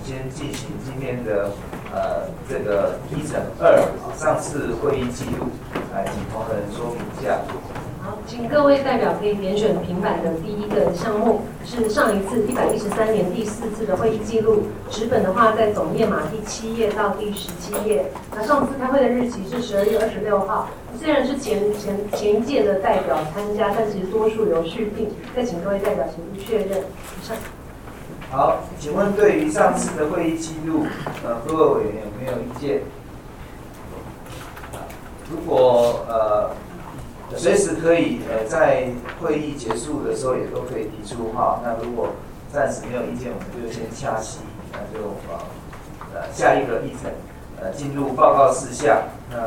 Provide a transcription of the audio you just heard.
先进行今天的这个1×2上次会议记录，来请同仁说明一下。 好，请各位代表可以点选平板的第一个项目，是上一次113年第4次的会议记录。纸本的话，在总页码第7页到第17页。那上次开会的日期是12月26号。虽然是前一届的代表参加，但其实多数有续订。再请各位代表请勿确认。以上。 好，请问对于上次的会议记录，各位委员有没有意见？如果随时可以在会议结束的时候也都可以提出哈。那如果暂时没有意见，我们就先掐息，那就下一个议程进入报告事项。